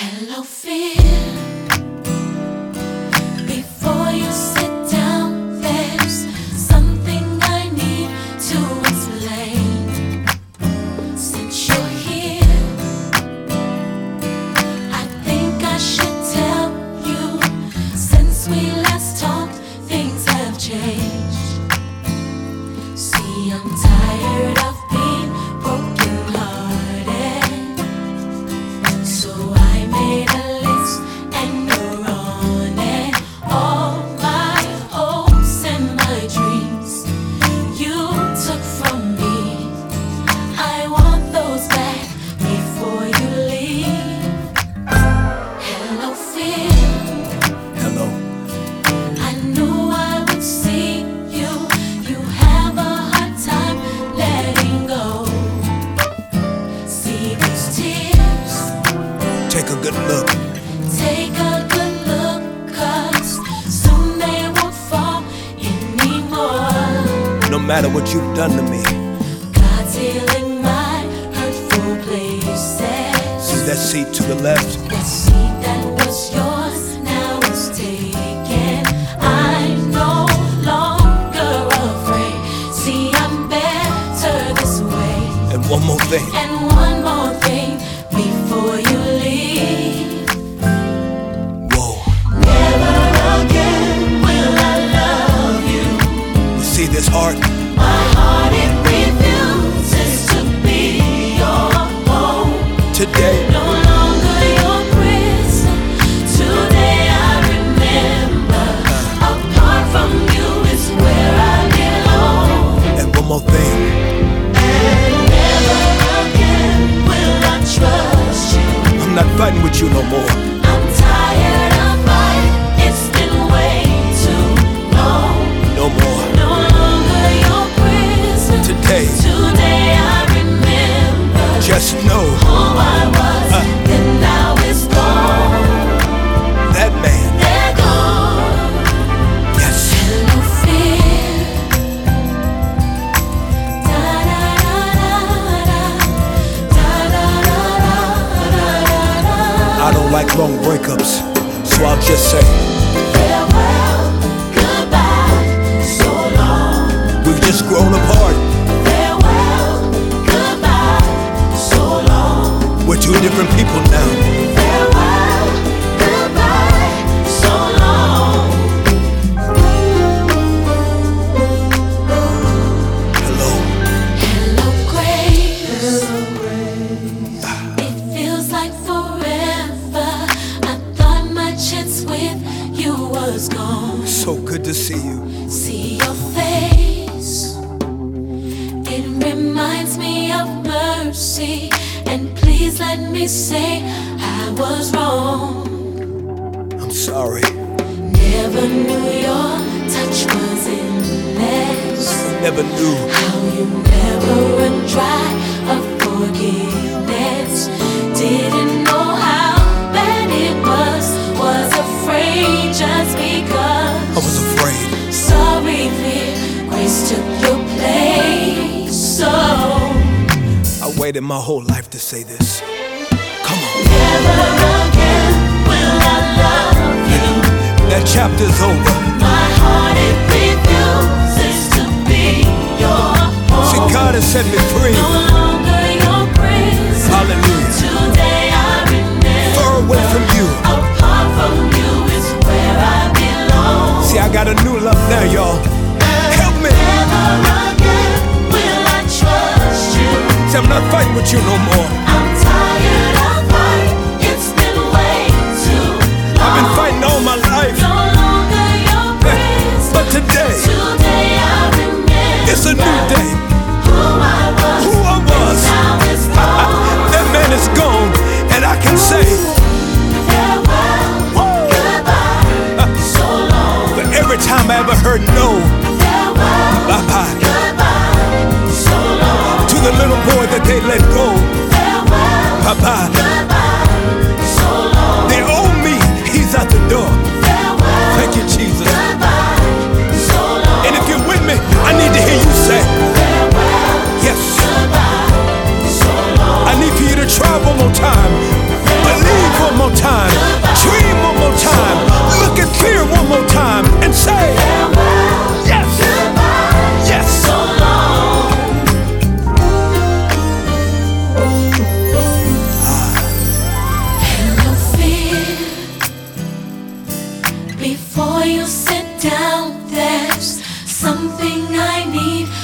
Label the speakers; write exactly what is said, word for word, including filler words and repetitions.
Speaker 1: Hello, fear. Before you sit down, there's something I need to explain. Since you're here, I think I should tell you. Since we last talked, things have changed. See, I'm tired of being broken hearted, so I made a list and you're on it. All my hopes and my dreams you took from me, I want those back before you leave. Hello, fear.
Speaker 2: Hello.
Speaker 1: I knew I would see you. You have a hard time letting go. See these tears.
Speaker 2: Take a good look.
Speaker 1: Take a good look, 'cause soon they won't fall anymore.
Speaker 2: No matter what you've done to me.
Speaker 1: God's healing my hurtful places.
Speaker 2: See that seat to the left?
Speaker 1: The seat that was yours now is taken. I'm no longer afraid. See, I'm better this way.
Speaker 2: And one more thing.
Speaker 1: And one more thing before you leave.
Speaker 2: Whoa.
Speaker 1: Never again will I love you.
Speaker 2: You see this heart?
Speaker 1: My heart, it refuses to be your home.
Speaker 2: Today,
Speaker 1: No longer your prison. Today I remember. Apart from you is where I belong.
Speaker 2: and one more thing.
Speaker 1: And never again will I trust you.
Speaker 2: I'm not fighting with you no more.
Speaker 1: I'm tired of fighting. It's been way too long.
Speaker 2: No more.
Speaker 1: No longer your prison.
Speaker 2: Today,
Speaker 1: Today I remember.
Speaker 2: just know
Speaker 1: Who I was,
Speaker 2: Uh.
Speaker 1: then now it's gone.
Speaker 2: that man.
Speaker 1: They're gone.
Speaker 2: Yes.
Speaker 1: Hello, fear. Da da da da da. Da da da da da da.
Speaker 2: I don't like long breakups, so I'll just say
Speaker 1: Farewell, goodbye, so long.
Speaker 2: we've just grown apart.
Speaker 1: Farewell, goodbye, so long.
Speaker 2: We're two different people now.
Speaker 1: Farewell, goodbye, so long.
Speaker 2: Hello.
Speaker 1: Hello, grace. It feels like forever. I thought my chance with you was gone.
Speaker 2: So good to see you.
Speaker 1: See your face. It reminds me of mercy. And please let me say I was wrong.
Speaker 2: I'm sorry.
Speaker 1: Never knew your touch was endless.
Speaker 2: Never knew.
Speaker 1: How you never run dry of forgiveness. Didn't know how bad it was. Was afraid just because.
Speaker 2: I was afraid.
Speaker 1: Sorry, fear. Grace took your place. So
Speaker 2: I waited my whole life to say this. Come on.
Speaker 1: never again will I love you.
Speaker 2: That chapter's over.
Speaker 1: My heart, it refuses to be your home.
Speaker 2: See, God has set me free.
Speaker 1: No longer your prison.
Speaker 2: Hallelujah.
Speaker 1: Today I remember.
Speaker 2: Far away from you.
Speaker 1: Apart from you is where I belong.
Speaker 2: See, I got a new love now, y'all. Help me.
Speaker 1: Never again will I trust you.
Speaker 2: See, I'm not fighting with you no more.
Speaker 1: I'm tired of fighting. It's been way too long.
Speaker 2: I've been fighting all my life.
Speaker 1: No longer your prison.
Speaker 2: But today,
Speaker 1: Today I remember.
Speaker 2: it's a new day.
Speaker 1: Who I was.
Speaker 2: Who I was.
Speaker 1: Now it's gone.
Speaker 2: That man is gone. And I can say,
Speaker 1: Farewell, goodbye, so long.
Speaker 2: for every time I ever heard no,
Speaker 1: Farewell,
Speaker 2: bye-bye,
Speaker 1: goodbye, so long.
Speaker 2: to the little boy that they let go,
Speaker 1: Farewell,
Speaker 2: bye-bye.
Speaker 1: goodbye, so long.
Speaker 2: They owe me. He's out the door.
Speaker 1: Farewell,
Speaker 2: Thank you, Jesus.
Speaker 1: goodbye, so long.
Speaker 2: And if you're with me, I need to hear you say,
Speaker 1: Farewell,
Speaker 2: yes.
Speaker 1: goodbye, so long.
Speaker 2: I need for you to try one more time. Believe one more time.
Speaker 1: Before you sit down, there's something I need